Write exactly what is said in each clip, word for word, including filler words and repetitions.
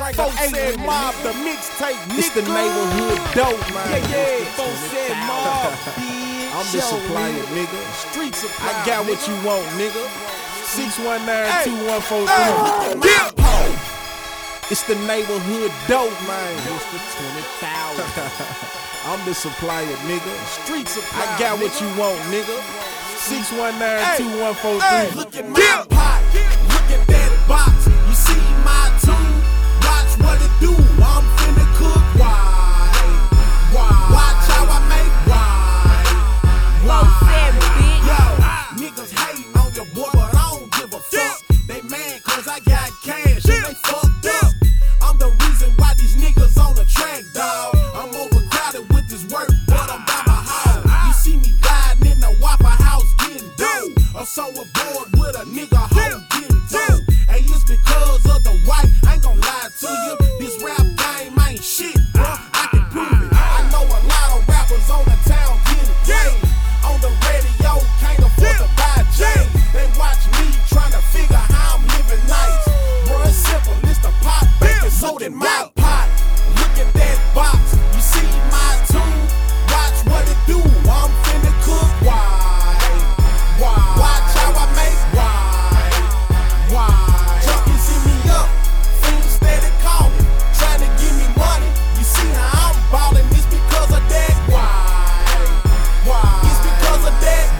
Folks said mob, the mixtape, It's the neighborhood dope, man. Yeah, yeah. Folks said mob, bitch. I'm the supplier, nigga. Street supply. I got what you want, nigga. six one nine, two one four Hey. three. Yeah. It's the neighborhood dope, man. It's the twenty thousand. I'm the supplier, nigga. Street supply. I got what you want, nigga. six one nine, two one four Hey. three. Look at my pot. Look at that box. You see my tune? Watch what it do. I'm finna cook wine. Wine. Watch how I make wine. Wine. Yo, niggas hate on your boy, but I don't give a fuck. They mad cause I got cash and they fucked up. I'm the reason why these niggas on the track, dawg. I'm overcrowded with this work, but I'm by my house. You see me riding in the Waffle House getting dope. I'm so aboard with a nigga hoe getting dope. Hey, it's because of the white, I ain't gon' lie to you. This rap game ain't shit, bruh, I can prove it. I know a lot of rappers on the town getting played. On the radio, can't afford to buy Jane. They watch me trying to figure how I'm living nice. Bruh, it's simple, it's the pot baking soda in my pot. Look at that box, you see my tune? Watch what it do, I'm finna cook wine. Wine. Watch how I make wine. Wine. Junkies hit me up, fiends steady calling, trying to give me money. You see how I'm ballin', it's because of that wine. Wine. It's because of that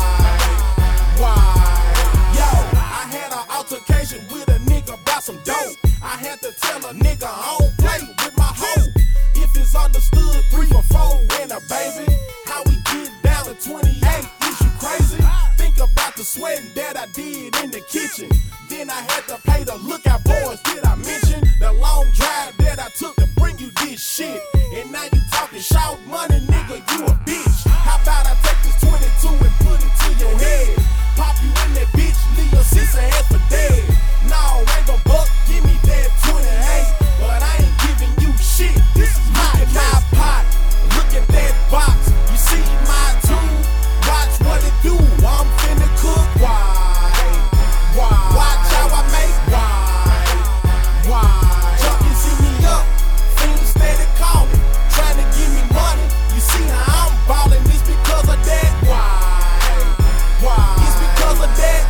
wine. Wine. Yo, I had an altercation with a nigga about some dope. I had to tell a nigga I don't play with my hoe. If it's understood, three for four and a baby. How we get down to twenty-eight, is you crazy? Think about the sweating that I did in the kitchen. Then I had to pay the lookout boys, did I mention? The long drive that I took to bring you this shit. And now you talking shout money, nigga, you a bitch. How about I take this twenty-two and put it to your head? Pop you in that bitch, leave your sister head for dead. No, ain't gon' buck, give me that twenty-eight. But I ain't giving you shit, this is my, my pot. Look at that box, you see my tune? Watch what it do, I'm finna cook wine. Wine. Watch how I make wine. Wine. Junkies hit me up, fiends steady calling, trying to give me money. You see how I'm ballin', it's because of that wine. Wine. It's because of that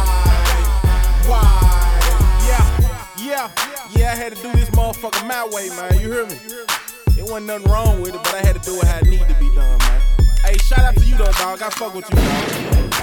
wine. Wine. Yeah, yeah, yeah, I had to do this motherfucker my way, man. You hear me? It wasn't nothing wrong with it, but I had to do it how it need to be done, man. Hey, shout out to you though, dog. I fuck with you, dog.